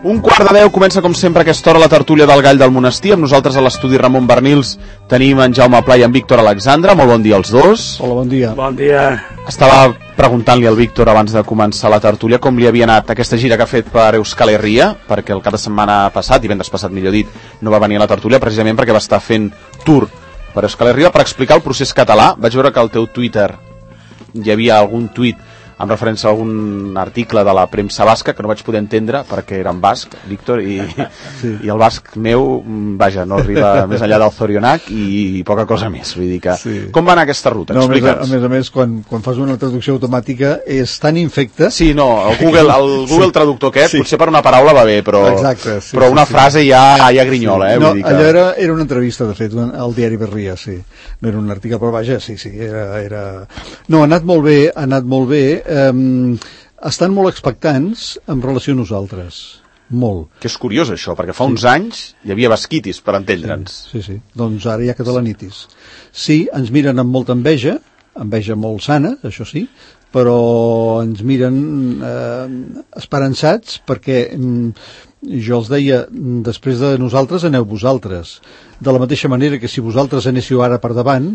1:15 comença com sempre a aquesta hora la tertúlia del Gall del Monestir. Amb nosaltres a l'estudi Ramon Bernils tenim en Jaume Pla i en Víctor Alexandre. Molt bon dia als dos. Hola, bon dia. Bon dia. Estava preguntant-li al Víctor abans de començar la tertúlia com li havia anat aquesta gira que ha fet per Euskal Herria, perquè el cap de setmana passat, divendres passat millor dit, no va venir a la tertúlia precisament perquè va estar fent tour per Euskal Herria per explicar el procés català. Vaig veure que al teu Twitter hi havia algun tuit en referència a algun article de la premsa basca que no vaig poder entendre perquè era en basc, Víctor, i el basc meu, vaja, no arriba més enllà del Zorionak i poca cosa més, vull dir que... Sí. Com va anar aquesta ruta? No, a més, quan fas una traducció automàtica és tan infecta... Sí, no, el Google Traductor aquest, potser per una paraula va bé, però, exacte, però una frase ja grinyola, No, vull dir que... allò era una entrevista, de fet, al diari Berria, sí. No era un article, però vaja, sí, era... No, ha anat molt bé, estan molt expectants en relació a nosaltres, molt. Que és curiós això, perquè fa uns anys hi havia basquitis, per entendre'ns. Sí, doncs ara hi ha catalanitis. Sí, ens miren amb molta enveja molt sana, això sí, però ens miren esperançats perquè jo els deia, després de nosaltres aneu vosaltres, de la mateixa manera que si vosaltres anéssiu ara per davant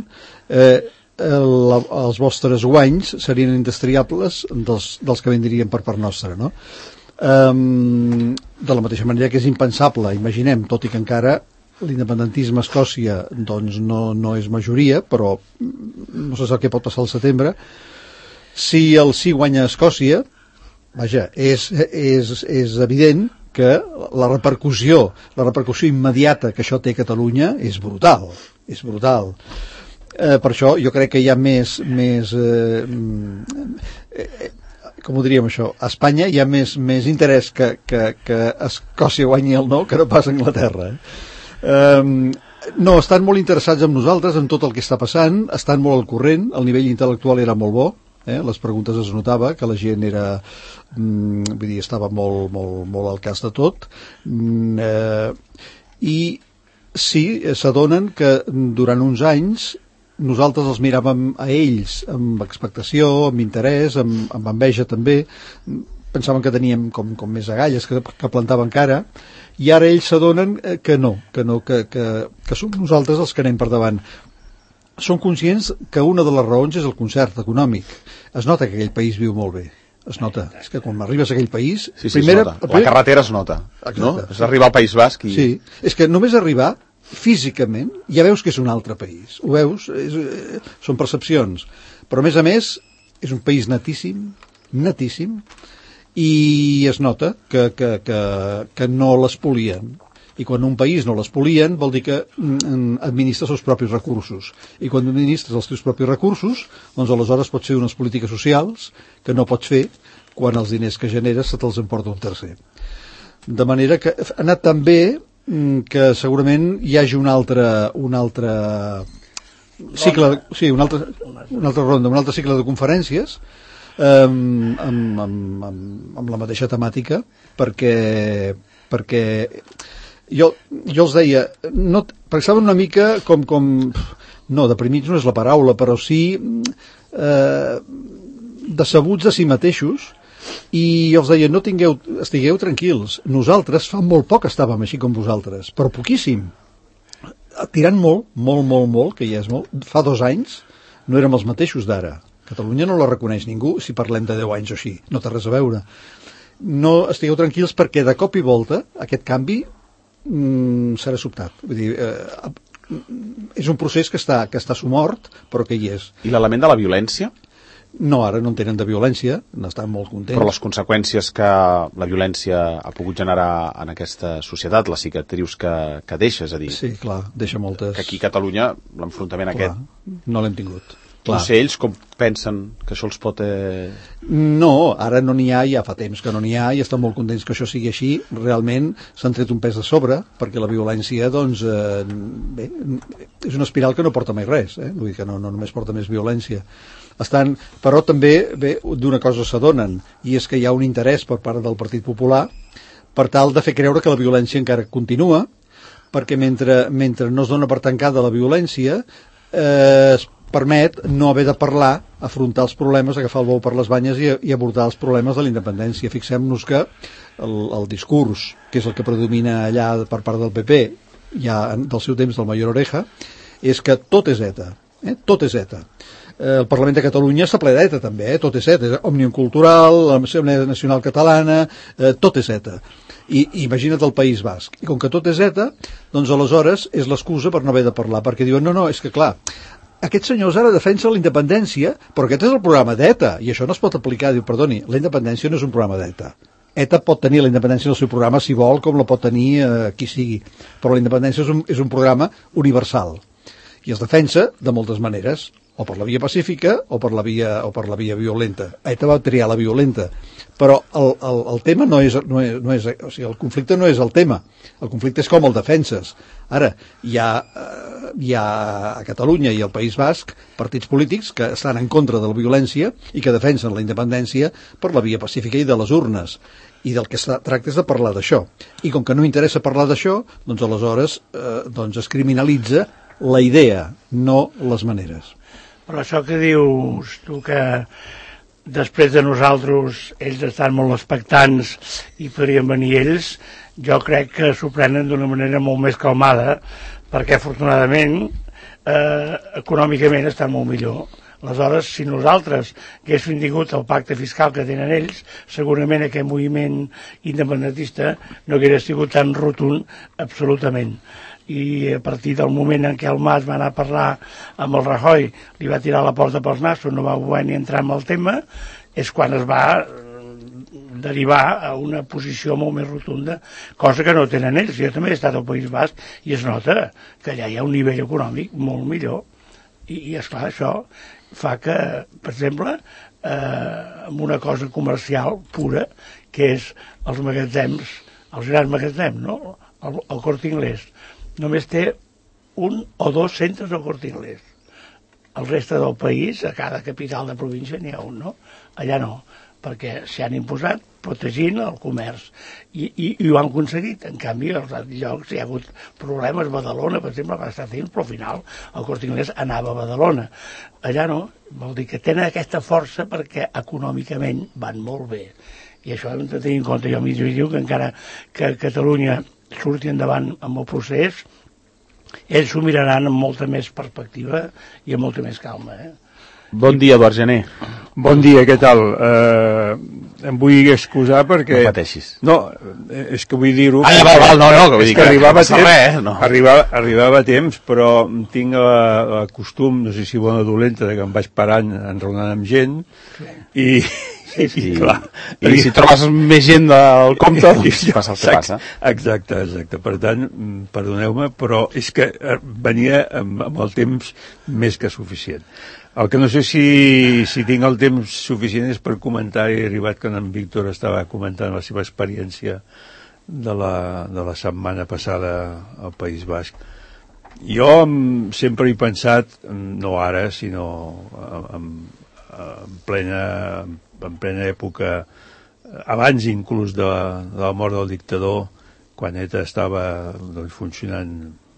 els vostres guanys serien indestriables dels que vindrien per part nostra, no? De la mateixa manera que és impensable, imaginem, tot i que encara l'independentisme a Escòcia doncs no és majoria, però no se sap què pot passar al setembre. Si el sí guanya a Escòcia, vaja, és evident que la repercussió immediata que això té a Catalunya és brutal. Per això jo crec que hi ha més com ho diríem això, a Espanya hi ha més interès que Escòcia guanyi el no que no pas a Anglaterra. No, estan molt interessats en nosaltres, en tot el que està passant, estan molt al corrent, el nivell intel·lectual era molt bo, les preguntes es notava que la gent era vull dir, estava molt al cas de tot, i sí, s'adonen que durant uns anys nosaltres els miràvem a ells amb expectació, amb interès, amb enveja també, pensaven que teníem com més agalles que plantaven cara, i ara ells s'adonen que som nosaltres els que anem per davant. Són conscients que una de les raons és el concert econòmic. Es nota que aquell país viu molt bé. Es nota. És que quan arribes a aquell país... Sí, es nota. La carretera es nota. No? És arribar al País Basc i... Sí, és que només arribar físicament ja veus que és un altre país, ho veus? Són percepcions, però a més és un país netíssim, i es nota que no l'espolien, i quan un país no l'espolien vol dir que administra els propis recursos, i quan administres els teus propis recursos doncs aleshores pots fer unes polítiques socials que no pots fer quan els diners que generes se te'ls emporta un tercer. De manera que ha anat tan bé que segurament hi hagi un altre cicle, sí, una altra ronda, un altre cicle de conferències amb la mateixa temàtica, perquè jo els deia, perquè estaven una mica com no, deprimits no és la paraula, però sí decebuts de si mateixos. I els deia, estigueu tranquils, nosaltres fa molt poc estàvem així com vosaltres, però poquíssim, tirant molt, que ja és molt, fa 2 anys no érem els mateixos d'ara. Catalunya no la reconeix ningú si parlem de 10 anys o així, no té res a veure. No estigueu tranquils perquè de cop i volta aquest canvi serà sobtat. Vull dir, és un procés que està somort, però que hi és. I l'element de la violència? No, ara no en tenen de violència, n'estan molt contents. Però les conseqüències que la violència ha pogut generar en aquesta societat, les cicatrius que deixa, és a dir... Sí, clar, deixa moltes... Que aquí a Catalunya l'enfrontament aquest... No l'hem tingut. Clar. No sé ells com pensen que això els pot... No, ara no n'hi ha, ja fa temps que no n'hi ha, i estan molt contents que això sigui així. Realment s'han tret un pes de sobre, perquè la violència, doncs, bé, és una espiral que no porta mai res, vull dir que no només porta més violència. Però també, bé, d'una cosa s'adonen, i és que hi ha un interès per part del Partit Popular per tal de fer creure que la violència encara continua, perquè mentre no es dona per tancada la violència, permet no haver de parlar, afrontar els problemes, agafar el bou per les banyes i abordar els problemes de la independència. Fixem-nos que el discurs, que és el que predomina allà per part del PP, ja del seu temps del Mayor Oreja, és que tot és ETA, tot és ETA. El Parlament de Catalunya està ple d'ETA també, tot és ETA, Òmnium Cultural, l'Assemblea Nacional Catalana, tot és ETA. I imagina't el País Basc. I com que tot és ETA, doncs aleshores és l'excusa per no haver de parlar, perquè diuen, no, és que clar, aquests senyors ara defensen la independència, però aquest és el programa d'ETA, i això no es pot aplicar. Diu, perdoni, la independència no és un programa d'ETA. ETA pot tenir la independència del seu programa si vol, com la pot tenir qui sigui, però la independència és un programa universal, i es defensa de moltes maneres, o per la via pacífica o per la via violenta. ETA va triar la violenta, però el tema no és, o sigui, el conflicte no és el tema, el conflicte és com el defenses. Ara, hi ha a Catalunya i al País Basc partits polítics que estan en contra de la violència i que defensen la independència per la via pacífica i de les urnes, i del que es tracta és de parlar d'això. I com que no interessa parlar d'això, doncs aleshores es criminalitza la idea, no les maneres. Però això que dius tu, que després de nosaltres ells estan molt expectants i podrien venir ells, jo crec que s'ho prenen d'una manera molt més calmada, perquè afortunadament econòmicament estan molt millor. Aleshores, si nosaltres haguéssim tingut el pacte fiscal que tenen ells, segurament aquest moviment independentista no hauria sigut tan rotund absolutament. I a partir del moment en què el Mas va anar a parlar amb el Rajoy, li va tirar la porta pels nassos, no va voler ni entrar en el tema, és quan es va derivar a una posició molt més rotunda, cosa que no tenen ells. Jo també he estat al País Basc i es nota que allà hi ha un nivell econòmic molt millor. I esclar, això fa que, per exemple, amb una cosa comercial pura, que és els magatzems, els grans magatzems, no? El Corte Inglés només té un o dos centres al Corte Inglés. El reste del país, a cada capital de província n'hi ha un, no? Allà no, perquè s'hi han imposat protegint el comerç i ho han aconseguit. En canvi, als altres llocs hi ha hagut problemes. Badalona, per exemple, va estar fent, però al final el Corte Inglés anava a Badalona. Allà no, vol dir que tenen aquesta força perquè econòmicament van molt bé. I això hem de tenir en compte. Jo m'hi diu que encara que Catalunya surti endavant amb el procés, ells s'ho miraran amb molta més perspectiva i amb molta més calma. Bon dia, Eduard Gené. Bon dia, què tal? Em vull excusar perquè... No pateixis. No, és que vull dir-ho... No, que vull dir que arribava no res, no. Arribava a temps, però tinc el costum, no sé si bona o dolenta, que em vaig parant enraonant amb gent, i clar, i si trobes més gent del compte, doncs passa el que passa. Exacte. Per tant, perdoneu-me, però és que venia amb el temps més que suficient. El que no sé si tinc el temps suficient és per comentar, he arribat quan en Víctor estava comentant la seva experiència de la setmana passada al País Basc. Jo sempre he pensat, no ara, sinó en plena època, abans inclús de la mort del dictador, quan ETA estava funcionant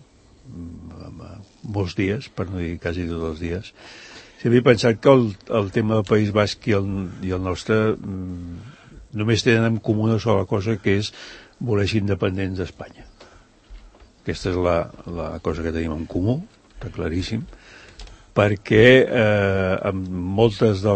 molts dies, per no dir quasi tots els dies, sempre he pensat que el tema del País Basc i el nostre només tenen en comú una sola cosa, que és voler ser independents d'Espanya. Aquesta és la cosa que tenim en comú, està claríssim, perquè amb moltes de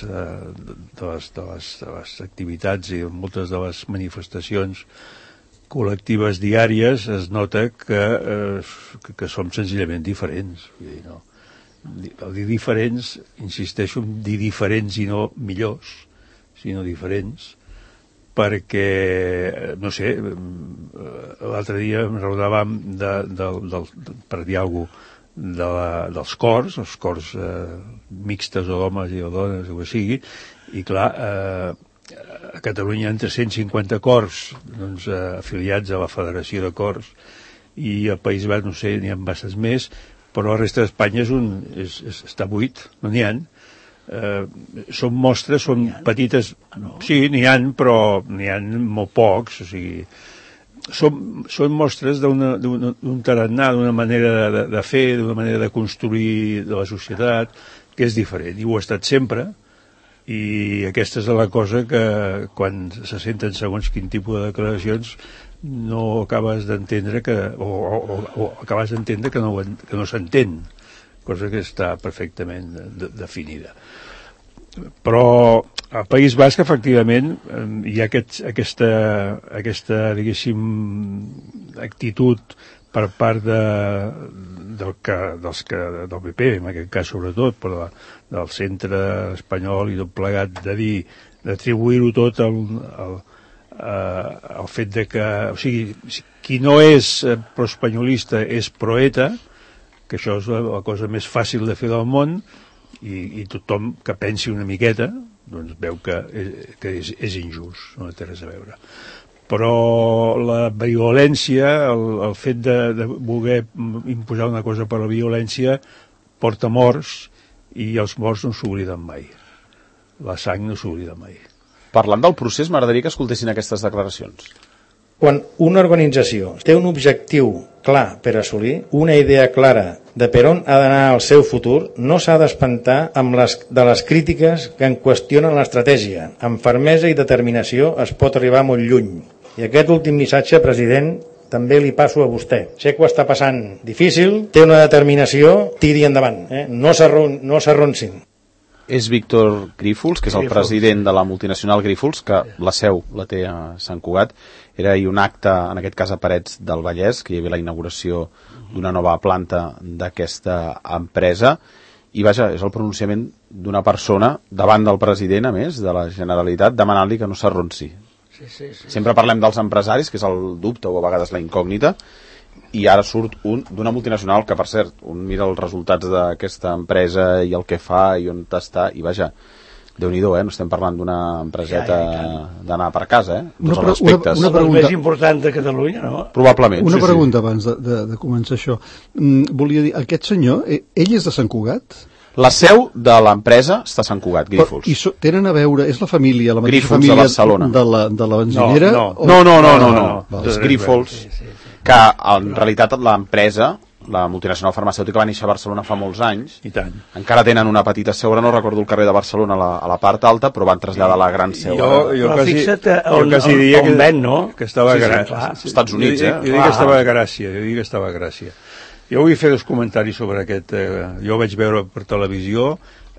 les activitats i moltes de les manifestacions col·lectives diàries es nota que som senzillament diferents. Vull dir, no? El dir diferents, insisteixo en dir diferents i no millors, sinó diferents, perquè, no sé, l'altre dia em raonàvem per dir alguna cosa, dels cors, els cors mixtes o d'homes i o dones, o que sigui, i clar, a Catalunya hi ha 350 cors afiliats a la Federació de Cors, i al País Basc, no sé, n'hi ha basses més, però la resta d'Espanya està buit, no n'hi ha. Són mostres, són petites... Sí, n'hi ha, però n'hi ha molt pocs, o sigui... són mostres d'un tarannà, d'una manera de fer, d'una manera de construir de la societat, que és diferent, i ho ha estat sempre, i aquesta és la cosa que quan se senten segons quin tipus de declaracions no acabes d'entendre o acabes d'entendre que no s'entén, cosa que està perfectament definida. Però al País Basc, efectivament, hi ha aquesta diguéssim, actitud per part del PP, en aquest cas sobretot, però del centre espanyol i tot plegat, de dir, d'atribuir-ho tot al fet de que, o sigui, qui no és proespanyolista és proeta, que això és la cosa més fàcil de fer del món, i tothom que pensi una miqueta doncs veu que és injust, no té res a veure. Però la violència, el fet de voler imposar una cosa per la violència porta morts, i els morts no s'obliden mai, la sang no s'oblida mai. Parlant del procés, m'agradaria que escoltessin aquestes declaracions. Quan una organització té un objectiu clar per assolir, una idea clara de per on ha d'anar el seu futur, no s'ha d'espantar de les crítiques que en qüestionen l'estratègia. Amb fermesa i determinació es pot arribar molt lluny. I aquest últim missatge, president, també li passo a vostè. Sé que ho està passant difícil, té una determinació, tiri endavant, no s'arroncin. És Víctor Grífols, que és el president de la multinacional Grífols, que la seu la té a Sant Cugat. Era ahir un acte, en aquest cas a Parets del Vallès, que hi havia la inauguració d'una nova planta d'aquesta empresa, i vaja, és el pronunciament d'una persona davant del president, a més, de la Generalitat, demanant-li que no s'arronsi. Sí. Sempre parlem dels empresaris, que és el dubte o a vegades la incògnita, i ara surt un d'una multinacional que, per cert, un mira els resultats d'aquesta empresa i el que fa i on està, i vaja, Déu-n'hi-do, no estem parlant d'una empreseta d'anar per casa, tots els respectes. Una pregunta més important de Catalunya, no? Probablement. Una pregunta abans de començar això. Volia dir, aquest senyor, ell és de Sant Cugat? La seu de l'empresa està a Sant Cugat, Grífols. I tenen a veure, és la família, la mateixa Grífols família de Barcelona. De la benzinera? No. És Grífols, que en realitat l'empresa, la multinacional farmacèutica, va néixer a Barcelona fa molts anys. I tant. Encara tenen una petita seu, no recordo el carrer de Barcelona a la part alta, però van traslladar la gran seu. Jo quasi diria on ven, no? Que estava a Gràcia. Estats Units, Jo dic que estava a Gràcia. Jo vull fer dos comentaris sobre aquest. Jo vaig veure per televisió,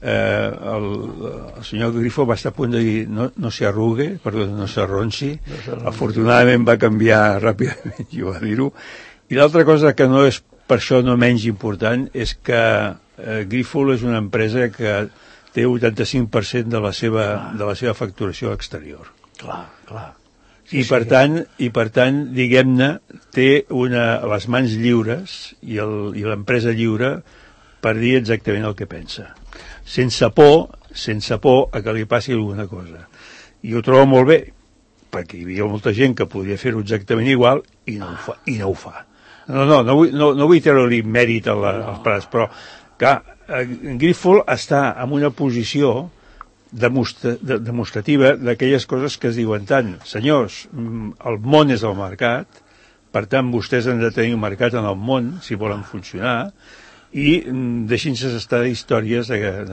el senyor Grifo va estar a punt de dir no s'arrugue, no s'arronsi. Afortunadament va canviar ràpidament i va dir-ho. I l'altra cosa que no és per això no menys important és que Grífol és una empresa que té 85% de la seva facturació exterior. Clar. I per tant, diguem-ne, té les mans lliures i l'empresa lliure per dir exactament el que pensa. Sense por a que li passi alguna cosa. I ho trobo molt bé, perquè hi havia molta gent que podia fer-ho exactament igual i no ho fa. No vull treure-li mèrit als pares, però clar, Grífol està en una posició demostrativa d'aquelles coses que es diuen tant. Senyors, el món és el mercat, per tant vostès han de tenir un mercat en el món si volen funcionar, i deixin-se estar d'històries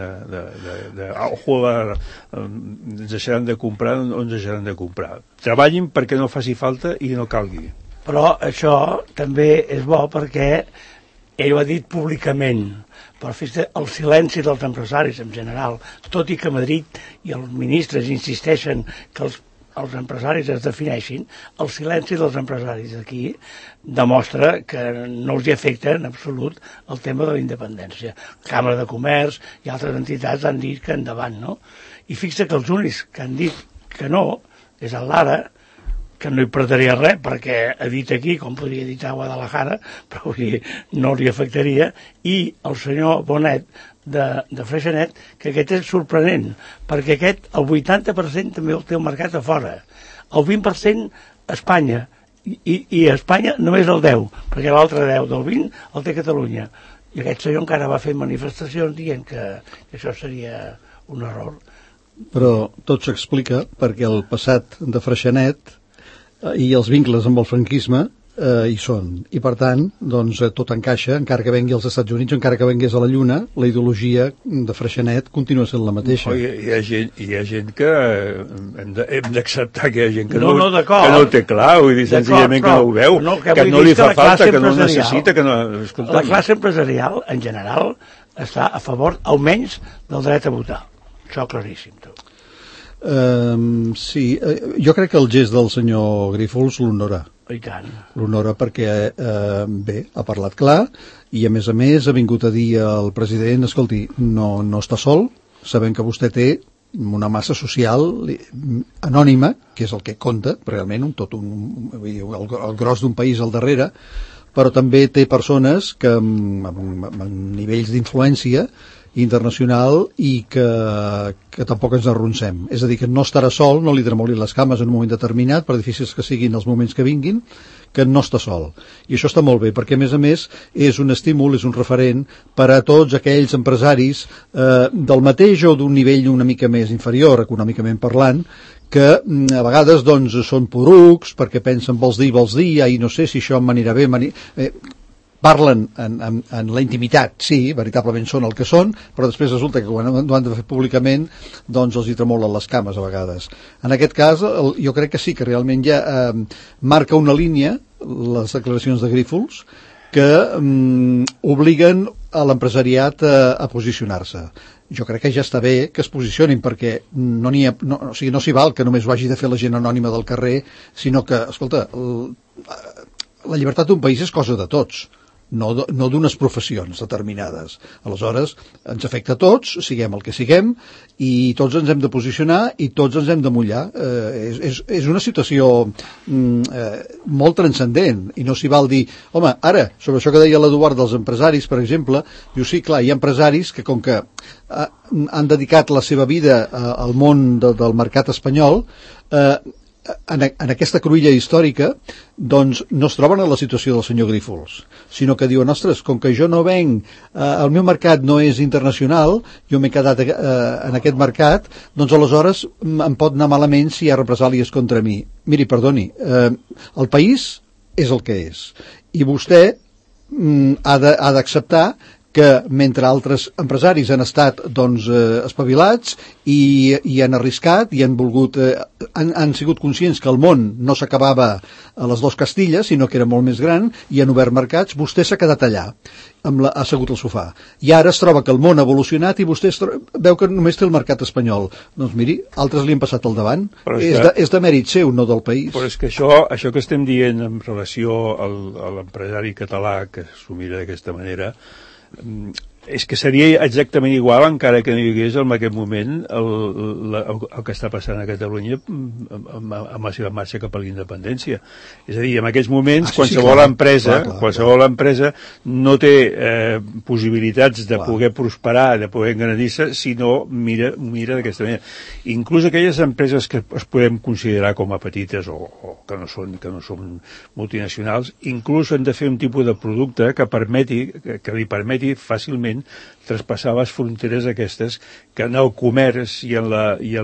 ens deixaran de comprar o ens deixaran de comprar. Treballin perquè no faci falta i no calgui. Però això també és bo perquè ell ho ha dit públicament, però el silenci dels empresaris en general, tot i que a Madrid i els ministres insisteixen que els empresaris es defineixin, el silenci dels empresaris aquí demostra que no els hi afecta en absolut el tema de la independència. Càmera de Comerç i altres entitats han dit que endavant, no? I fixa que els únics que han dit que no és el Lara, que no hi perdria res, perquè ha dit aquí, com podria dir a Guadalajara, però no li afectaria, i el senyor Bonet, de Freixenet, que aquest és sorprenent, perquè aquest, el 80% també el té el mercat a fora, el 20% a Espanya, i a Espanya només el 10%, perquè l'altre 10% del 20% el té Catalunya. I aquest senyor encara va fer manifestacions dient que això seria un error. Però tot s'explica perquè el passat de Freixenet i els vincles amb el franquisme hi són. I per tant, doncs, tot encaixa, encara que vengui als Estats Units, encara que vengués a la Lluna, la ideologia de Freixenet continua sent la mateixa. Hi ha gent que hem d'acceptar que hi ha gent que no ho té clar, vull dir, senzillament que no ho veu, que no li fa falta, que no ho necessita, que no... Escolta, la classe empresarial, en general, està a favor, almenys, del dret a votar. Això claríssim, tu. Sí, jo crec que el gest del senyor Grífols l'honora. I tant. L'honora perquè, bé, ha parlat clar i, a més, ha vingut a dir al president, escolti, no està sol, sabem que vostè té una massa social anònima, que és el que compta, realment, el gros d'un país al darrere, però també té persones que amb nivells d'influència internacional i que tampoc ens arronsem. És a dir, que no estarà sol, no li tremolin les cames en un moment determinat, per difícils que siguin els moments que vinguin, que no està sol. I això està molt bé, perquè, a més, és un estímul, és un referent per a tots aquells empresaris del mateix o d'un nivell una mica més inferior, econòmicament parlant, que a vegades doncs, són porucs, perquè pensen vols dir, i no sé si això m'anirà bé, parlen en la intimitat, sí, veritablement són el que són, però després resulta que quan ho han de fer públicament, doncs els hi tremolen les cames a vegades. En aquest cas, jo crec que sí, que realment ja marca una línia, les declaracions de Grífols, que obliguen a l'empresariat a posicionar-se. Jo crec que ja està bé que es posicionin, perquè no s'hi val que només ho hagi de fer la gent anònima del carrer, sinó que, escolta, la llibertat d'un país és cosa de tots, no d'unes professions determinades. Aleshores, ens afecta a tots, siguem el que siguem, i tots ens hem de posicionar i tots ens hem de mullar. És una situació molt transcendent, i no s'hi val dir, home, ara, sobre això que deia l'Eduard dels empresaris, per exemple, diu, sí, clar, hi ha empresaris que, com que han dedicat la seva vida al món del mercat espanyol, en aquesta cruïlla històrica, doncs no es troben en la situació del senyor Grífols, sinó que diuen, ostres, com que jo no venc, el meu mercat no és internacional, jo m'he quedat en aquest mercat, doncs aleshores em pot anar malament si hi ha represàlies contra mi. Miri, perdoni, el país és el que és, i vostè ha d'acceptar que mentre altres empresaris han estat doncs, espavilats i han arriscat i han volgut han sigut conscients que el món no s'acabava a les dues Castilles, sinó que era molt més gran, i han obert mercats, vostè s'ha quedat allà ha assegut al sofà, i ara es troba que el món ha evolucionat i vostè veu que només té el mercat espanyol. Doncs miri, altres li han passat al davant, és de mèrit seu, no del país. Però és que això que estem dient en relació a l'empresari català que s'ho mira d'aquesta manera, és que seria exactament igual encara que no hi hagués en aquest moment el que està passant a Catalunya amb la seva marxa cap a la independència. És a dir, en aquests moments qualsevol empresa no té possibilitats de poder prosperar, de poder engrandir-se, si no mira d'aquesta manera. Inclús aquelles empreses que es podem considerar com a petites o que no són multinacionals, inclús han de fer un tipus de producte que li permeti fàcilment traspassar les fronteres aquestes que en el comerç i en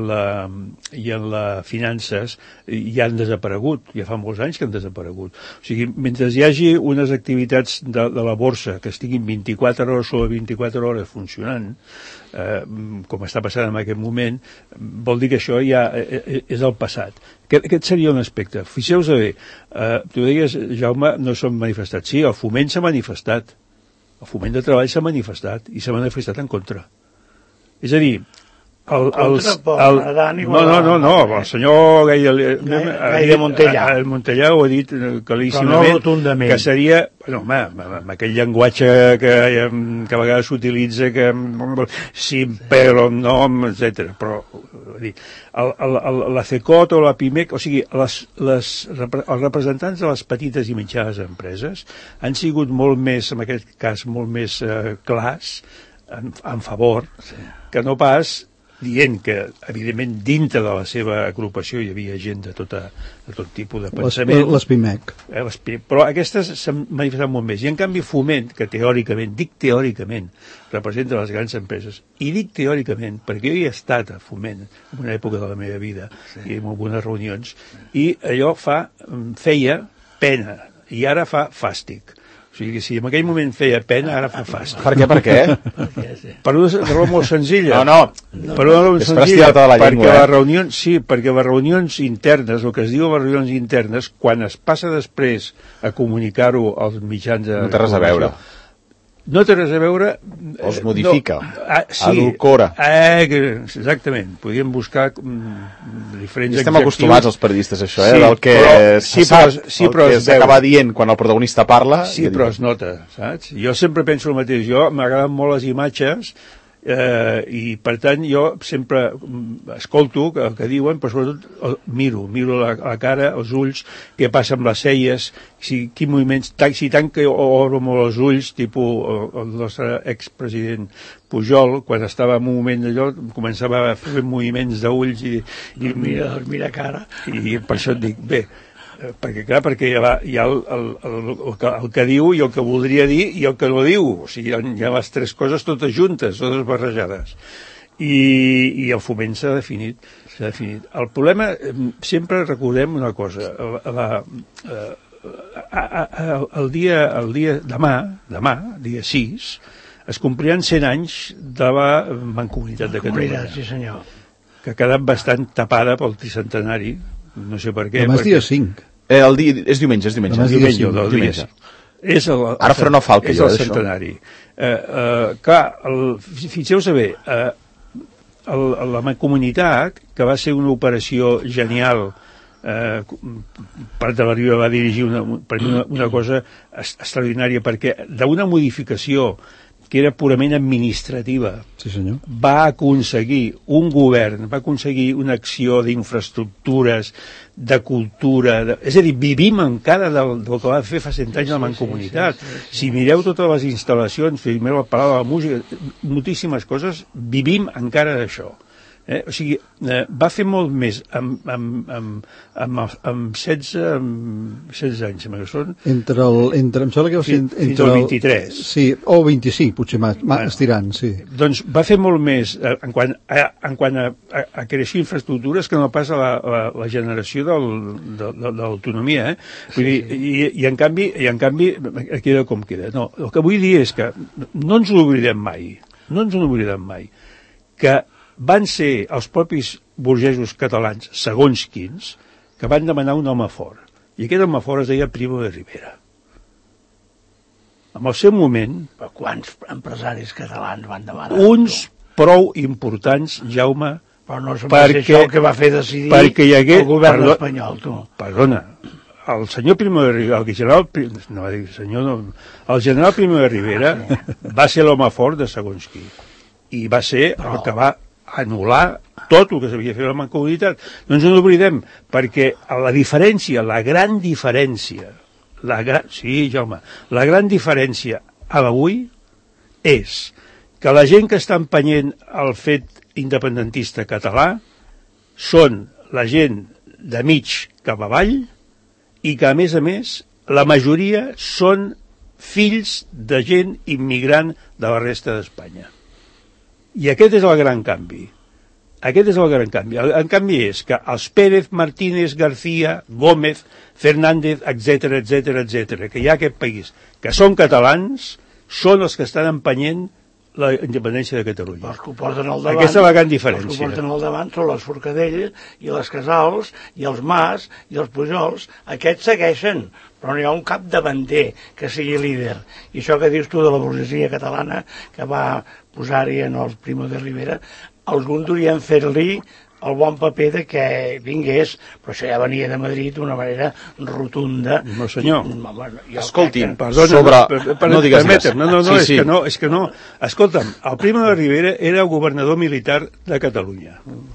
les finances ja han desaparegut, ja fa molts anys que han desaparegut. O sigui, mentre hi hagi unes activitats de la borsa que estiguin 24 hores sobre 24 hores funcionant, com està passant en aquest moment, vol dir que això ja és el passat. Aquest seria un aspecte. Fixeu-vos bé, tu deies, Jaume, no s'han manifestat. Sí, el Foment s'ha manifestat. El Foment de Treball s'ha manifestat i s'ha manifestat en contra. És a dir, el senyor Gaia Montellà ho ha dit claríssimament, que seria, amb aquell llenguatge que a vegades s'utilitza, que sí, però no, etc. Però la CECOT o la PIMEC, o sigui, els representants de les petites i mitjanes empreses han sigut molt més, en aquest cas, molt més clars en favor, que no pas dient que, evidentment, dintre de la seva agrupació hi havia gent de tot tipus de pensament. Les PIMEC. Però aquestes s'han manifestat molt més. I, en canvi, Foment, que teòricament, dic teòricament, representa les grans empreses, i dic teòricament, perquè jo hi he estat a Foment en una època de la meva vida, i en algunes reunions, i allò feia pena, i ara fa fàstic. O sigui, si en aquell moment feia pena, ara fa fàstic. Per què? Per una raó molt senzilla. No. Per una raó És per senzilla, estirar-te de la llengua, perquè les reunions, sí, perquè les reunions internes, el que es diu les reunions internes, quan es passa després a comunicar-ho als mitjans de... No té res a veure. No té res a veure... Els modifica, sí, adulcora. Exactament, podríem buscar diferents Estem acostumats els periodistes a això, sí, del que però s'acaba dient quan el protagonista parla. Sí, però es nota, saps? Jo sempre penso el mateix, m'agraden molt les imatges, i per tant jo sempre escolto el que diuen, però sobretot miro la cara, els ulls, què passa amb les celles, quins moviments, si tant que obro molt els ulls, tipus el nostre expresident Pujol, quan estava en un moment d'allò, començava a fer moviments d'ulls i mira cara, i per això et dic, bé, perquè hi ha el que diu i el que voldria dir i el que no diu, o sigui, hi ha les tres coses totes juntes, totes barrejades, i el Foment s'ha definit. El problema, sempre recordem una cosa, demà, dia 6, es compliran 100 anys de la Mancomunitat de Catalunya, sí senyor, que ha quedat bastant tapada pel tricentenari, no sé per què. Demà és dia 5. És diumenge. Diumenge. Ara farà no falca, és el centenari. Clar, fixeu-vos bé, la Mancomunitat, que va ser una operació genial, Prat de la Riba va dirigir una cosa extraordinària, perquè d'una modificació que era purament administrativa, sí, senyor, va aconseguir un govern, va aconseguir una acció d'infraestructures, de cultura, és a dir, vivim encara del que va fer fa 100 anys la Mancomunitat. Si mireu totes les instal·lacions, si mireu el Palau de la Música, moltíssimes coses, vivim encara d'això. O sigui, va fer molt més amb 16 anys, que són... em sembla que va ser... Fins al 23. Sí, o 25, potser estirant, sí. Doncs va fer molt més en quant a créixer infraestructures que no pas a la generació de l'autonomia, Vull dir, i en canvi queda com queda. No, el que vull dir és que no ens oblidem mai, que van ser els propis burgesos catalans, segons quins, que van demanar un home fort. I aquest home fort es deia Primo de Rivera. En el seu moment... Però quants empresaris catalans van demanar? Uns prou importants, Jaume, però no sembla ser això el que va fer decidir el govern espanyol, tu. Perdona, el senyor Primo de Rivera, el general Primo de Rivera va ser l'home fort de segons qui. I va ser el que va anul·lar tot el que s'havia fet a la Mancomunitat. No ens n'oblidem, perquè la diferència, la gran diferència, sí, Jaume, la gran diferència a l'avui és que la gent que està empenyent el fet independentista català són la gent de mig cap avall i que, a més, la majoria són fills de gent immigrant de la resta d'Espanya. I aquest és el gran canvi. El canvi és que els Pérez, Martínez, García, Gómez, Fernández, etc., que hi ha aquest país, que són catalans, són els que estan empenyent la independència de Catalunya. Els que ho porten al davant, aquesta és la gran diferència. Els que ho porten al davant són les Forcadell i les Casals i els Mas i els Pujols. Aquests segueixen, però no hi ha un cap davanter que sigui líder. I això que dius tu de la burgesia catalana que va posar-hi en el Primo de Rivera, alguns durien fer-li el bon paper de que vingués, però això ja venia de Madrid d'una manera rotunda. No, senyor. Escolti'm, perdona, no digues res. És que no. Escolta'm, el Primo de Rivera era el governador militar de Catalunya.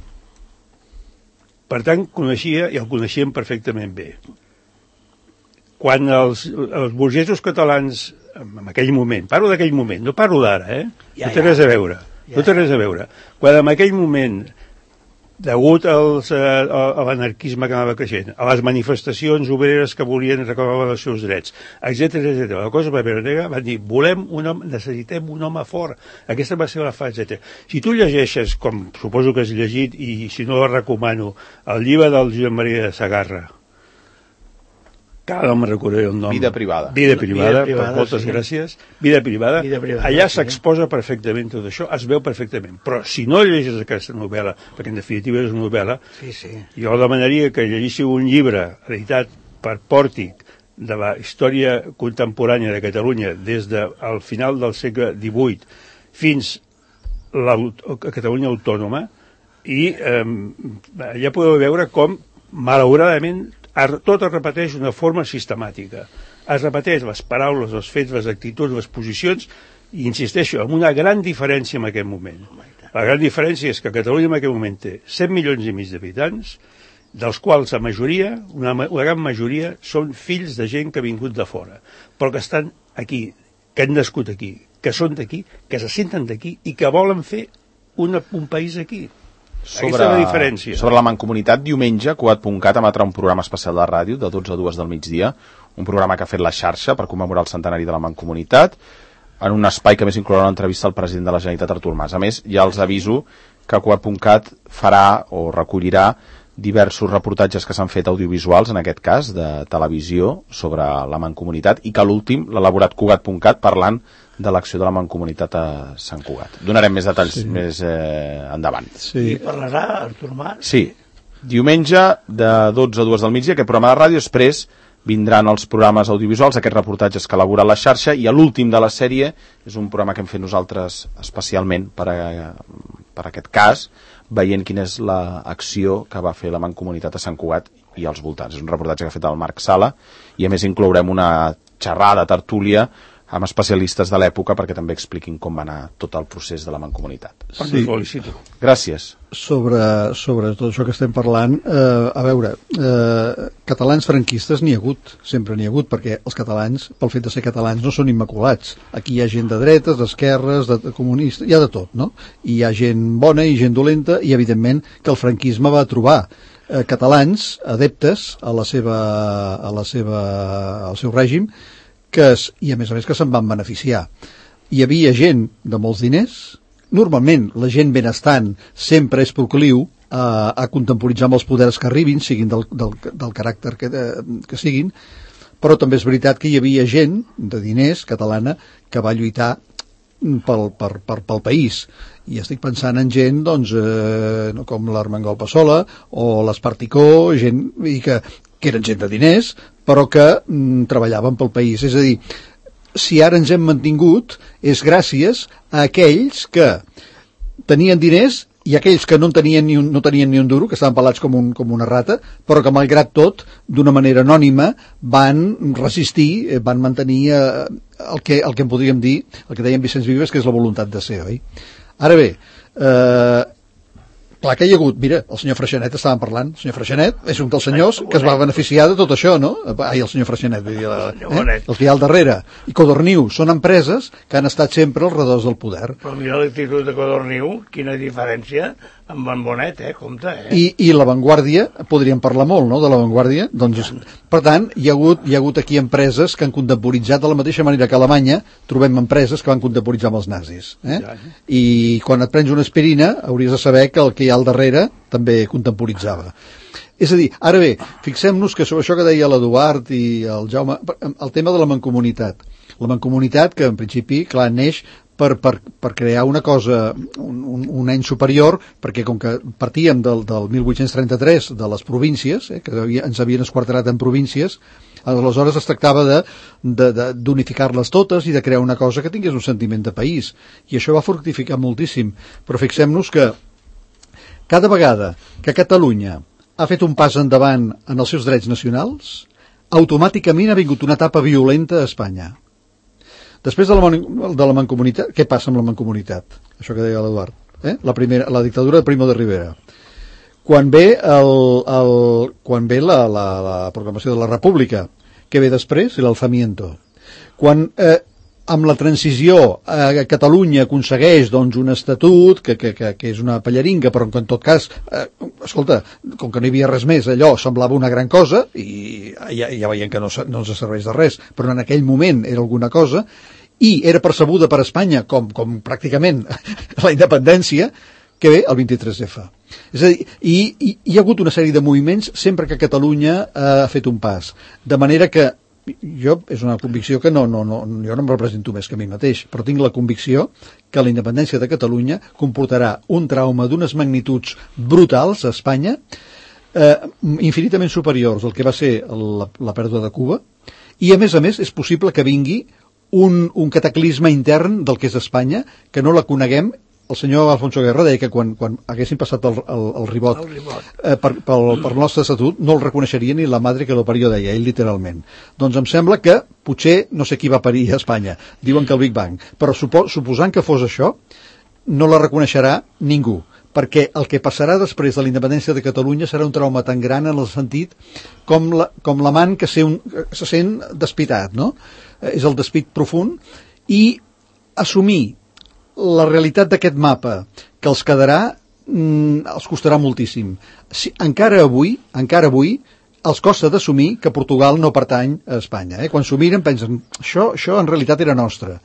Per tant, el coneixíem perfectament bé. Quan els burgesos catalans, en aquell moment, parlo d'aquell moment, no parlo d'ara, no té res a veure. No té res a veure. Quan en aquell moment, degut a l'anarquisme que anava creixent, a les manifestacions obreres que volien reclamar els seus drets, etc. La cosa va haver negra, van dir, necessitem un home fort. Aquesta va ser la fase, etc. Si tu llegeixes, com suposo que has llegit, i si no la recomano, el llibre del Josep Maria de Sagarra, que ara no me'n recordaré el nom. Vida privada, moltes gràcies. Vida privada. Allà s'exposa perfectament tot això, es veu perfectament. Però si no llegeixes aquesta novel·la, perquè en definitiva és una novel·la, jo demanaria que llegissiu un llibre editat per Pòrtic de la història contemporània de Catalunya des del final del segle XVIII fins a Catalunya autònoma, i allà podeu veure com, malauradament, tot es repeteix d'una forma sistemàtica. Es repeteix les paraules, els fets, les actituds, les posicions, i insisteixo, amb una gran diferència en aquest moment. La gran diferència és que Catalunya en aquest moment té 7 milions i mig d'habitants, dels quals la majoria, una gran majoria, són fills de gent que ha vingut de fora, però que estan aquí, que han nascut aquí, que són d'aquí, que se senten d'aquí i que volen fer un país aquí. Aquesta és la diferència. Sobre la Mancomunitat, diumenge, Cugat.cat emetrà un programa especial de ràdio de 12 a 2 del migdia, un programa que ha fet la xarxa per commemorar el centenari de la Mancomunitat, en un espai que més inclourà una entrevista al president de la Generalitat, Artur Mas. A més, ja els aviso que Cugat.cat farà o recollirà diversos reportatges que s'han fet audiovisuals, en aquest cas, de televisió, sobre la Mancomunitat, i que l'últim l'ha elaborat Cugat.cat parlant de l'acció de la Mancomunitat a Sant Cugat. Donarem més detalls més endavant. I parlarà Artur Mas? Sí. Diumenge, de 12 a 2 del migdia, aquest programa de ràdio. Després vindran els programes audiovisuals, aquests reportatges que elabora la xarxa, i l'últim de la sèrie és un programa que hem fet nosaltres especialment per aquest cas, veient quina és l'acció que va fer la Mancomunitat a Sant Cugat i als voltants. És un reportatge que ha fet el Marc Sala, i a més inclourem una xerrada, tertúlia, amb especialistes de l'època perquè també expliquin com va anar tot el procés de la Mancomunitat. Sí. Felicito. Gràcies. Sobre tot això que estem parlant, a veure, catalans franquistes n'hi ha hagut, sempre n'hi ha hagut, perquè els catalans, pel fet de ser catalans, no són immaculats. Aquí hi ha gent de dretes, d'esquerres, de comunistes, hi ha de tot, no? I hi ha gent bona i gent dolenta, i evidentment que el franquisme va trobar catalans adeptes al seu règim, i a més que se'n van beneficiar. Hi havia gent de molts diners, normalment la gent benestant sempre és procliu a contemporitzar amb els poders que arribin, siguin del caràcter que siguin, però també és veritat que hi havia gent de diners catalana que va lluitar pel país, i estic pensant en gent com l'Armengol Passola o l'Esparticó, gent que eren gent de diners però que treballaven pel país. És a dir, si ara ens hem mantingut és gràcies a aquells que tenien diners i aquells que no tenien ni un duro, que estaven pelats com una rata, però que malgrat tot, d'una manera anònima, van resistir, van mantenir el que en podríem dir, el que deien Vicenç Vives, que és la voluntat de ser, oi? Ara bé, clar que hi ha hagut, mira, el senyor Freixenet estàvem parlant, el senyor Freixenet és un dels senyors que es va beneficiar de tot això, no? Ai, el senyor Freixenet, vull dir, el que hi ha al darrere. I Codorniu, són empreses que han estat sempre als redors del poder. Però mira l'actitud de Codorniu, quina diferència amb en Bonet, compte, I La Vanguardia, podríem parlar molt, no?, de La Vanguardia. Doncs, per tant, hi ha hagut aquí empreses que han contemporitzat de la mateixa manera que a Alemanya trobem empreses que van contemporitzar amb els nazis. I quan et prens una aspirina hauries de saber que el que hi ha al darrere també contemporitzava. És a dir, ara bé, fixem-nos que sobre això que deia l'Eduard i el Jaume, el tema de la Mancomunitat. La Mancomunitat, que en principi, clar, neix per crear una cosa, un any superior, perquè com que partíem del 1833 de les províncies, que ens havien esquarterat en províncies, aleshores es tractava d'unificar-les totes i de crear una cosa que tingués un sentiment de país. I això va fructificar moltíssim. Però fixem-nos que cada vegada que Catalunya ha fet un pas endavant en els seus drets nacionals, automàticament ha vingut una etapa violenta a Espanya. Després de la Mancomunitat, què passa amb la Mancomunitat? Això que deia l'Eduard. La dictadura de Primo de Rivera. Quan ve la proclamació de la República, què ve després? L'alzamiento. Quan amb la transició Catalunya aconsegueix doncs, un estatut que és una pallaringa, però que en tot cas, escolta, com que no hi havia res més, allò semblava una gran cosa, i ja veiem que no ens serveix de res, però en aquell moment era alguna cosa, i era percebuda per Espanya com pràcticament la independència, que ve el 23F. És a dir, hi ha hagut una sèrie de moviments sempre que Catalunya ha fet un pas, de manera que jo, és una convicció que jo no em represento més que a mi mateix, però tinc la convicció que la independència de Catalunya comportarà un trauma d'unes magnituds brutals a Espanya, infinitament superiors al que va ser la pèrdua de Cuba, i a més és possible que vingui un cataclisme intern del que és Espanya, que no la coneguem. El senyor Alfonso Guerra deia que quan haguessin passat el ribot per nostre estatut no el reconeixeria ni la madre que lo parió, deia ell literalment. Doncs em sembla que potser no sé qui va parir a Espanya, diuen que el Big Bang, però suposant que fos això no la reconeixerà ningú, perquè el que passarà després de la independència de Catalunya serà un trauma tan gran en el sentit com l'amant que se sent despitat, no? És el despit profund, i assumir la realitat d'aquest mapa que els quedarà els costarà moltíssim. Encara avui els costa d'assumir que Portugal no pertany a Espanya. Quan s'ho miren pensen això en realitat era nostre.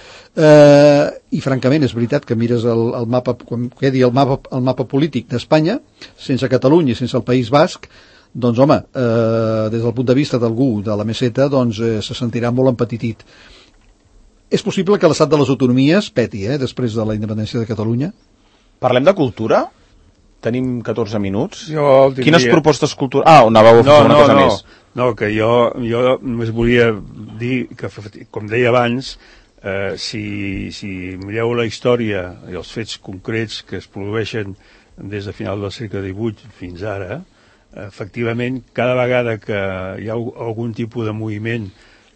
I francament és veritat que mires el mapa, quan quedi el mapa polític d'Espanya, sense Catalunya i sense el País Basc, doncs home, des del punt de vista d'algú de la meseta, doncs se sentirà molt empetitit. És possible que l'estat de les autonomies peti, després de la independència de Catalunya? Parlem de cultura? Tenim 14 minuts. Diria... Quines propostes culturals... anàveu a fer una cosa més. No, que jo només volia dir que, com deia abans, si mireu la història i els fets concrets que es produeixen des de final del segle XVIII fins ara, efectivament, cada vegada que hi ha algun tipus de moviment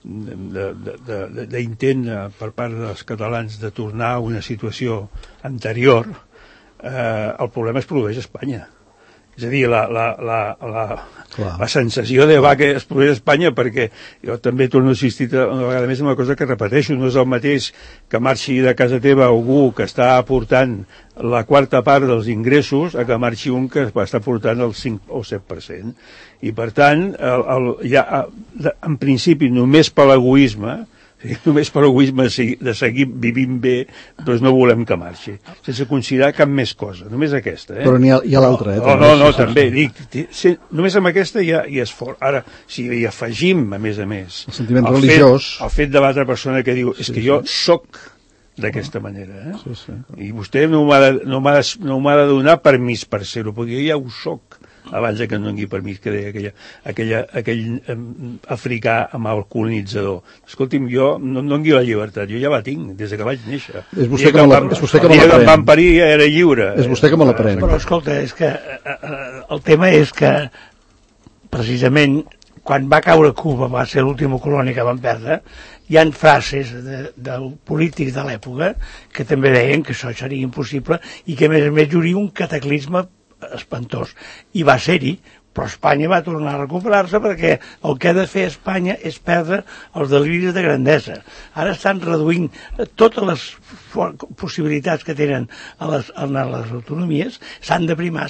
d'intent per part dels catalans de tornar a una situació anterior, el problema es produeix a Espanya. És a dir, la sensació de que es produeix a Espanya, perquè jo també torno a insistir una vegada més en una cosa que repeteixo, no és el mateix que marxi de casa teva algú que està aportant la quarta part dels ingressos a que marxi un que està aportant el 5 o 7%. I per tant, en principi, només per l'egoisme de seguir vivint bé, doncs no volem que marxi, sense considerar cap més cosa, només aquesta. Però n'hi ha l'altra, No, també, dic, només amb aquesta ja és fort. Ara, si hi afegim, a més, el sentiment religiós, el fet de l'altra persona que diu, és que jo soc d'aquesta manera, i vostè no m'ha de donar permís per ser-ho, perquè jo ja ho soc, abans que no doni permís, que deia aquell africà amb el colonitzador. Escolti'm, jo no em doni la llibertat, jo ja la tinc des que vaig néixer. És vostè que me la em van parir era lliure. És vostè que me la pren. Però escolta, és que el tema és que precisament quan va caure Cuba, va ser l'última colònia que van perdre, hi ha frases de polítics de l'època que també deien que això seria impossible i que a més hi hauria un cataclisme espantós, i va ser-hi, però Espanya va tornar a recuperar-se perquè el que ha de fer Espanya és perdre els deliris de grandesa. Ara estan reduint totes les possibilitats que tenen a les autonomies, s'han de primar,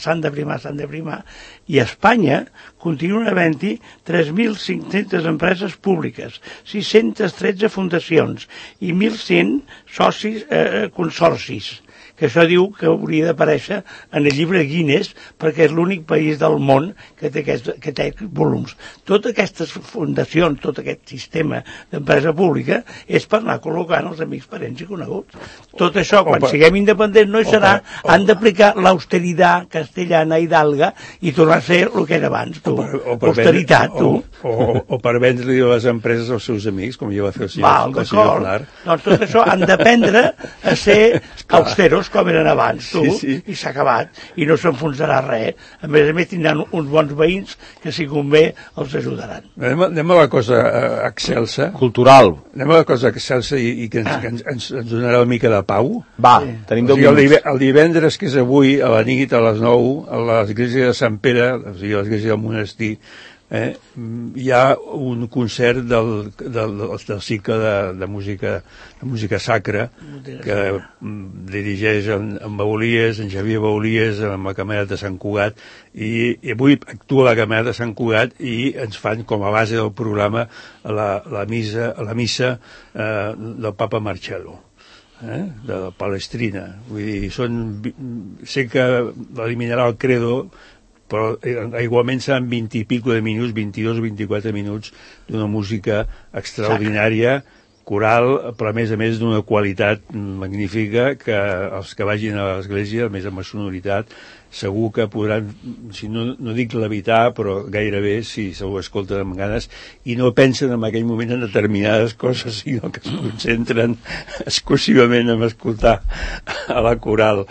i a Espanya continuen havent-hi 3.500 empreses públiques, 613 fundacions i 1.100 socis consorcis, que això diu que hauria d'aparèixer en el llibre Guinness perquè és l'únic país del món que té volums. Totes aquestes fundacions, tot aquest sistema d'empresa pública és per anar col·locant els amics, parents i coneguts. Tot això, quan siguem independents, no hi serà, han d'aplicar l'austeritat castellana hidalga i tornar a ser el que era abans, tu. Austeritat, tu. O per vendre-li les empreses als seus amics, com ja va fer el senyor Flar. Doncs tot això han d'aprendre a ser austeros com eren abans, tu, i s'ha acabat, i no s'enfonsarà res. A més tindran uns bons veïns que, si convé, els ajudaran. Anem a la cosa excelsa. Cultural. Anem a la cosa excelsa i que ens donarà una mica de pau. Va, tenim 10 minuts. El divendres, que és avui, a la nit, a les 9, a l'església de Sant Pere, o sigui, a l'església del monestir, hi ha un concert del cicle de música sacra que dirigeix en Baulies, en Xavier Baulies, amb la Camerata de Sant Cugat, i avui actua la Camerata de Sant Cugat i ens fan com a base del programa la missa del Papa Marcello, de la Palestrina. Vull dir, sé que eliminarà el credo, però igualment seran 20 i pico de minuts, 22 o 24 minuts d'una música extraordinària, coral, però a més d'una qualitat magnífica, que els que vagin a l'església, a més amb la sonoritat, segur que podran, si no dic levitar, però gairebé, si segur escolten amb ganes, i no pensen en aquell moment en determinades coses, sinó que es concentren exclusivament en escoltar a la coral.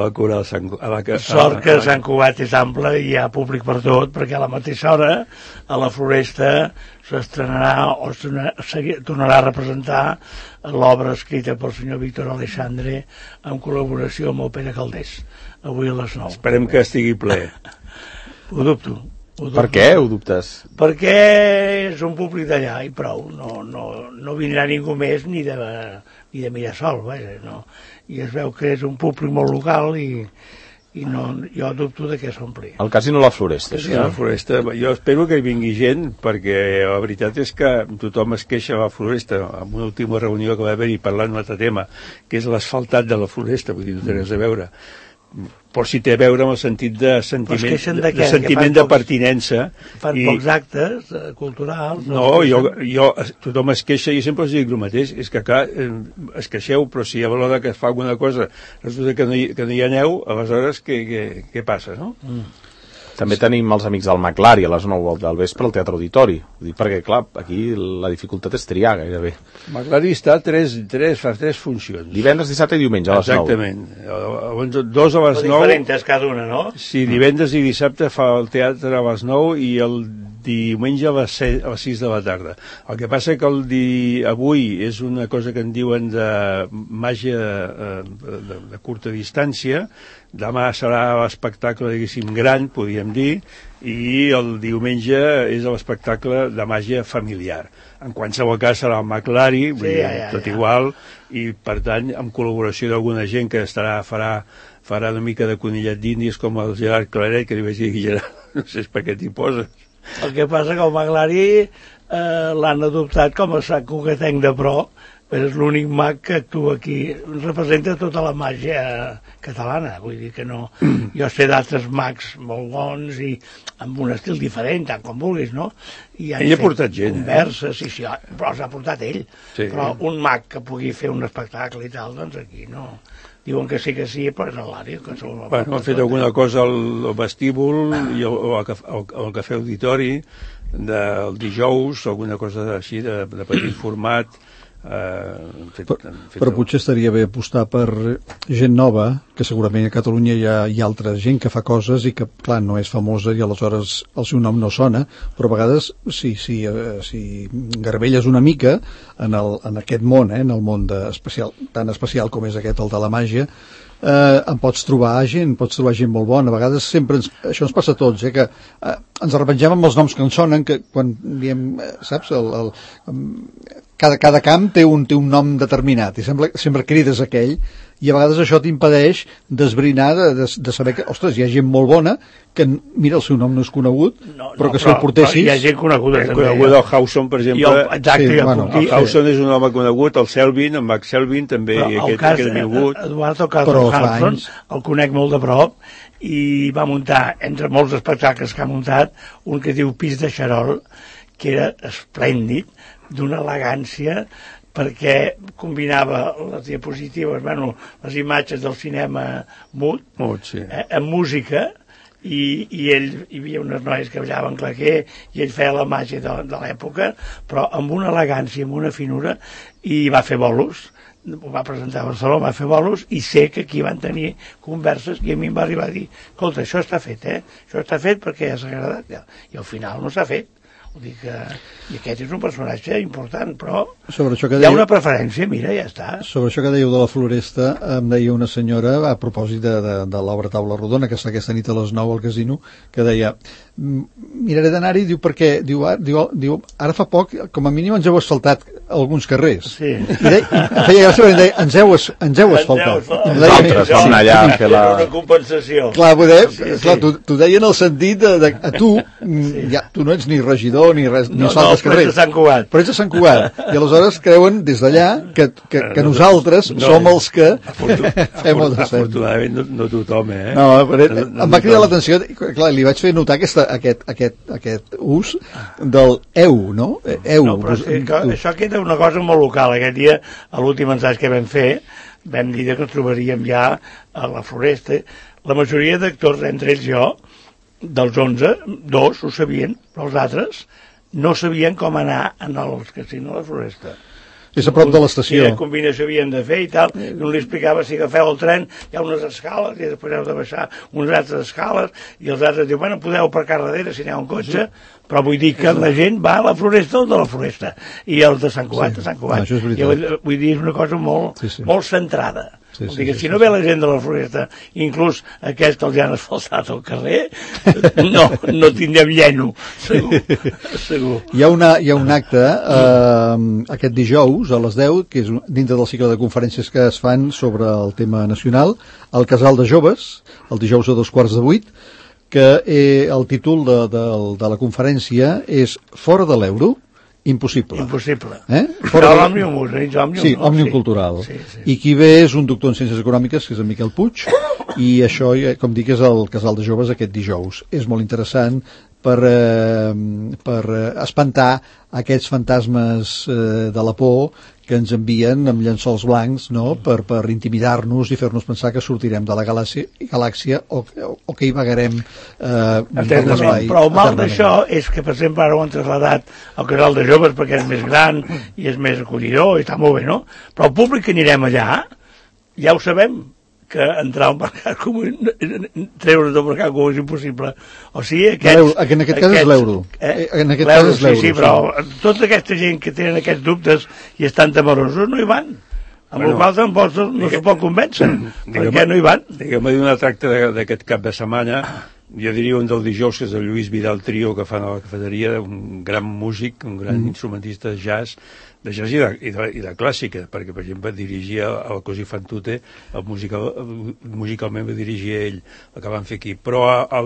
Sort que Sant Cugat és ample i hi ha públic per tot, perquè a la mateixa hora, a la Floresta, s'estrenarà o tornarà a representar l'obra escrita pel senyor Víctor Aleixandre en col·laboració amb el Pere Caldés, avui a les 9. Esperem que estigui ple. Ho dubto. Per què ho dubtes? Perquè és un públic d'allà i prou. No vindrà ningú més ni de Mirasol, vaja, no. I es veu que és un públic molt local i jo dubto de què s'ompli. El Casino La Floresta. Sí, la Floresta. Jo espero que hi vingui gent, perquè la veritat és que tothom es queixa a la Floresta. En una última reunió que va haver-hi parlant d'un altre tema, que és l'asfaltat de la Floresta, vull dir, no té res a veure. Però si té a veure amb el sentit de sentiment de pertinença. Fan pocs actes culturals. No, tothom es queixa i sempre els dic el mateix, és que clar, es queixeu, però si a l'hora que es fa alguna cosa resulta que no hi aneu, aleshores què passa, no? També tenim els amics del McLari a les 9 del vespre al Teatre Auditori. Ho dic perquè, clar, aquí la dificultat és triar gairebé. McLari fa tres funcions. Divendres, dissabte i diumenge a les 9. Exactament. Dos a les 9. Diferents cada una, no? Sí, divendres i dissabte fa el teatre a les 9 i el diumenge a les 6 de la tarda. El que passa que avui és una cosa que en diuen de màgia de curta distància. Demà serà l'espectacle, diguéssim, gran, podríem dir, i el diumenge és l'espectacle de màgia familiar. En qualsevol cas serà el McLari, tot igual, i per tant, amb col·laboració d'alguna gent que farà una mica de conillet d'índies, com el Gerard Claret, que li vaig dir, Gerard, no sé per què t'hi poses. El que passa que el McLari l'han adoptat com a Sant Cugatenc de pro, però és l'únic mag que actua aquí. Representa tota la màgia catalana, vull dir que no. Jo sé d'altres mags molt bons i amb un estil diferent, tant com vulguis, no? Ell ha portat gent. Converses, sí, però s'ha portat ell. Sí. Però un mag que pugui fer un espectacle i tal, doncs aquí no. Diuen que sí, però és a l'àrea. Han fet alguna cosa al vestíbul i al cafè auditori del dijous, alguna cosa així de petit format. Però potser estaria bé apostar per gent nova, que segurament a Catalunya hi ha altra gent que fa coses i que, clar, no és famosa i aleshores el seu nom no sona, però a vegades si garbelles una mica en aquest món, en el món tan especial com és aquest, el de la màgia, en pots trobar gent molt bona. A vegades sempre això ens passa a tots, que ens arrepengem amb els noms que ens sonen, que quan diem, saps, cada camp té un nom determinat i sempre crides aquell, i a vegades això t'impedeix d'esbrinar, de saber que, ostres, hi ha gent molt bona que, mira, el seu nom no és conegut, però que si el portessis... Hi ha gent coneguda també. Conegut el Hawson, per exemple. El Hawson és un home conegut, el Selvin, en Max Selvin, també, i aquest que era vingut. Eduardo Carlos Hawson, el conec molt de prop, i va muntar, entre molts espectacles que ha muntat, un que diu Pis de Xarol, que era esplèndid, d'una elegància, perquè combinava les diapositives, les imatges del cinema mut, amb música, i hi havia unes noies que ballaven claquer i ell feia la màgia de l'època, però amb una elegància, amb una finura, i va fer bolos. Ho va presentar a Barcelona, va fer bolos, i sé que aquí van tenir converses i a mi em va arribar a dir, escolta, això està fet, això està fet perquè ja s'ha agradat, i al final no s'ha fet. Vull dir que... I aquest és un personatge important, però hi ha una preferència, mira, ja està. Sobre això que dèieu de la Floresta, em deia una senyora, a propòsit de l'obra Taula Rodona, que està aquesta nit a les 9 al Casino, que deia, miraré d'anar-hi, diu, perquè diu, ara fa poc, com a mínim ens heu asfaltat alguns carrers. Sí. I feia gràcia perquè deia, ens heu asfaltat. Nosaltres vam anar allà a fer la... Una compensació. Clar, t'ho deia en el sentit de a tu, ja, tu no ets ni regidor ni res, ni asfaltes carrers. Però ets de Sant Cugat. Però ets de Sant Cugat. I aleshores creuen des d'allà que nosaltres som els que fem el descens. Afortunadament no tothom, No, però em va cridar l'atenció, clar, li vaig fer notar aquest ús del eu, no? No, però això queda una cosa molt local. Aquest dia, a l'últim ensaig que vam fer, vam dir que ens trobaríem ja a la Floresta. La majoria d'actors, entre ells jo, dels 11, 2 ho sabien, però els altres no sabien com anar en els casinos a la Floresta. És a prop de l'estació. Quina combinació havien de fer i tal. I un li explicava, si agafeu el tren, hi ha unes escales i després heu de baixar unes altres escales i els altres diuen, bueno, podeu aparcar darrere si n'hi ha un cotxe, però vull dir que la gent va a la Floresta o de la Floresta i els de Sant Cugat a Sant Cugat. Això és veritat. Vull dir, és una cosa molt centrada. Si no ve la gent de la Floresta, inclús aquells que els han asfaltat al carrer, no tindrem lleno, segur. Hi ha un acte aquest dijous a les 10, que és dintre del cicle de conferències que es fan sobre el tema nacional, al Casal de Joves, el dijous a 7:15, que el títol de la conferència és Fora de l'euro, impossible. Impossible. Fora de l'òmnium, sí, òmnium cultural. Sí. I qui ve és un doctor en Ciències Econòmiques, que és en Miquel Puig, i això, com dic, és el Casal de Joves aquest dijous. És molt interessant per espantar aquests fantasmes de la por que ens envien amb llençols blancs, no?, per intimidar-nos i fer-nos pensar que sortirem de la galàxia o que hi vagarem eternament. Però el mal d'això és que, per exemple, ara ho han traslladat al Casal de Joves perquè és més gran i és més acollidor i està molt bé, no? Però el públic que anirem allà, ja ho sabem, que entrar al mercat comú, treure's del mercat comú és impossible. O sigui, en aquest cas és l'euro. En aquest cas és l'euro. Sí, però tota aquesta gent que tenen aquests dubtes i estan temerosos no hi van. Amb el qual tampoc no s'ho pot convèncer. Per què no hi van? Diguem-me d'un tracte d'aquest cap de setmana, jo diria un del dijous, que és el Lluís Vidal Trio, que fan a la cafeteria, un gran músic, un gran instrumentista de jazz i de clàssica, perquè, per exemple, dirigia el Così fan tutte, musicalment va dirigir ell, el que van fer aquí. Però a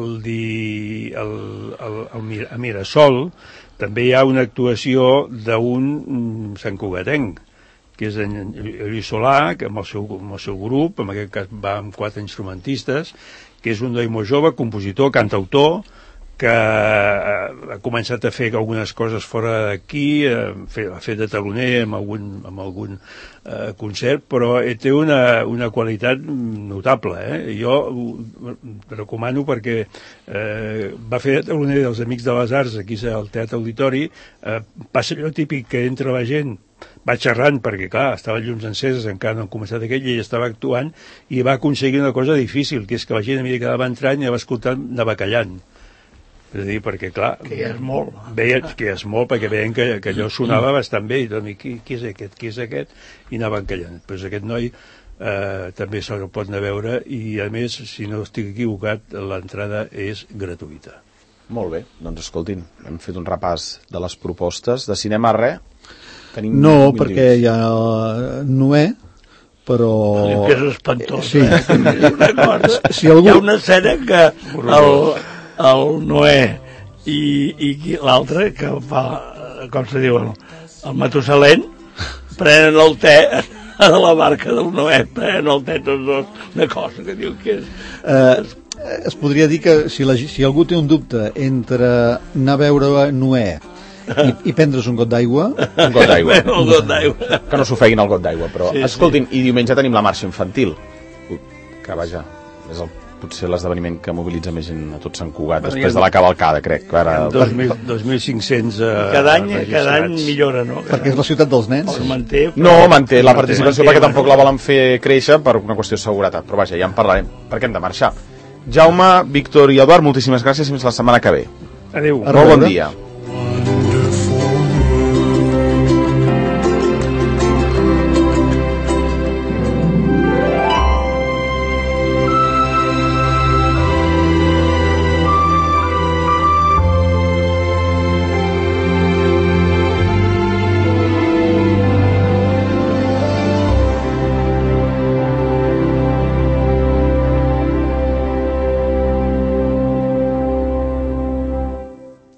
Mirasol també hi ha una actuació d'un santcugatenc, que és en Lluís Solà, que amb el seu grup, en aquest cas va amb 4 instrumentistes, que és un noi molt jove, compositor, cantautor, que ha començat a fer algunes coses fora d'aquí, ha fet de taloner amb algun concert, però té una qualitat notable. Jo ho recomano perquè va fer de taloner dels Amics de les Arts aquí al Teatre Auditori. Passa allò típic que entra la gent, va xerrant perquè, clar, estaven llums enceses, encara no han començat aquell, i ell estava actuant i va aconseguir una cosa difícil, que és que la gent a mesura que anava entrant i anava escoltant, anava callant. És a dir, perquè, clar... Que ja és molt. Que ja és molt, perquè veien que allò sonava bastant bé, i tot, qui és aquest, qui és aquest? I anaven callant. Però aquest noi també se'l pot anar a veure, i a més, si no estic equivocat, l'entrada és gratuïta. Molt bé, doncs escoltin, hem fet un repàs de les propostes. De cinema, res? No, perquè hi ha Noé, però... Que és espantós. Sí. Hi ha una escena que el Noé i l'altre, que fa, com se diu, el Matusalén, prenen el te a la barca del Noé, prenen el te tots dos, una cosa que diu que és... Es podria dir que si algú té un dubte entre anar a veure Noé i prendre's un got d'aigua... Un got d'aigua. Un got d'aigua. Que no s'ofeguin el got d'aigua, però... Sí, escoltin, i diumenge tenim la marxa infantil, que vaja, és potser l'esdeveniment que mobilitza més gent a tot Sant Cugat, després de la cavalcada, crec. 2.500... Cada any millora, no? Perquè és la ciutat dels nens. No, manté la participació perquè tampoc la volen fer créixer per una qüestió de seguretat, però vaja, ja en parlarem, perquè hem de marxar. Jaume, Víctor i Eduard, moltíssimes gràcies, fins la setmana que ve. Adéu. Molt bon dia.